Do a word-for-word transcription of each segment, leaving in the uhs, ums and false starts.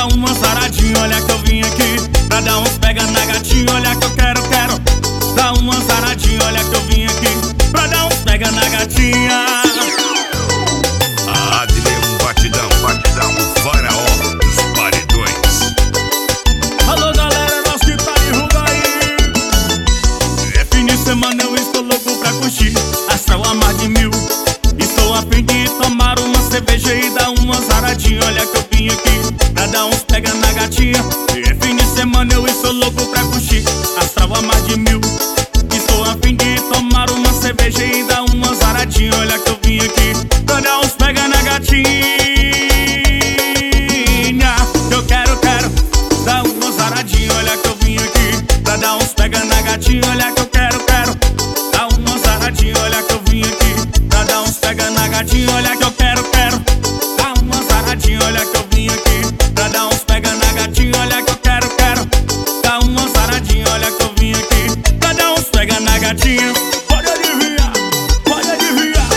uma zaradinha, olha que eu vim aqui pra dar uns pega na gatinha, olha que eu quero, quero. Dá uma zaradinha, olha que eu vim aqui pra dar uns pega na gatinha. Adriano Batidão, Batidão, o faraó dos paredões. Alô galera, nós que tá em ruga aí. É fim de semana, eu estou louco pra curtir astral a mais de mil. Estou a fim de tomar uma cerveja e dar uma zaradinha, olha que eu vim aqui pra dar uns pega na gatinha. É fim de semana, eu estou louco pra curtir astral a mais de mil. Estou a fim de tomar uma cerveja e dar uma zaradinha, olha que eu vim aqui pra dar uns pega na gatinha. Eu quero, quero dar uma zaradinha, olha que eu vim aqui pra dar uns pega na gatinha, olha que eu quero, quero. Dar uma zaradinha, olha que eu vim aqui pra dar uns pega na gatinha, olha que eu quero, quero. Dar uma zaradinha, olha que eu vim aqui pra dar uns pega na gatinha, olha que eu quero, quero. Dar uma zaradinha, olha que eu vim aqui pra dar uns pega na gatinha. Pode adivinhar, pode adivinhar.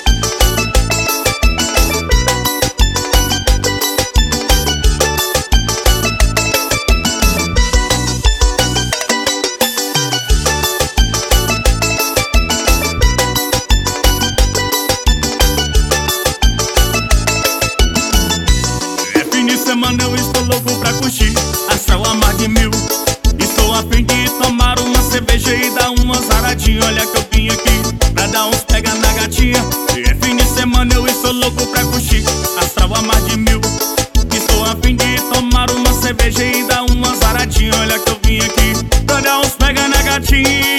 É fim de semana, eu estou louco pra curtir astral a mais de mil. Estou a fim de tomar uma cerveja e dar uma zaradinha, olha que eu vim aqui pra dar uns pega na gatinha. É fim de semana, eu estou louco pra curtir astral a mais de mil. Estou a fim de tomar uma cerveja e dar uma zaradinha, olha que eu vim aqui pra dar uns pega na gatinha.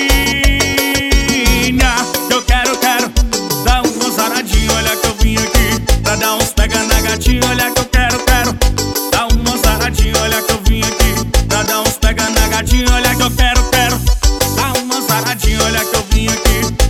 Eu quero, quero dar uma zaradinha, olha que eu vim aqui pra dar uns pega na gatinha, olha que eu quero, quero. Dar uma zaradinha, olha que eu vim aqui pra dar uns pega na gatinha, olha que eu quero, quero. Dar uma zaradinha, olha que eu vim aqui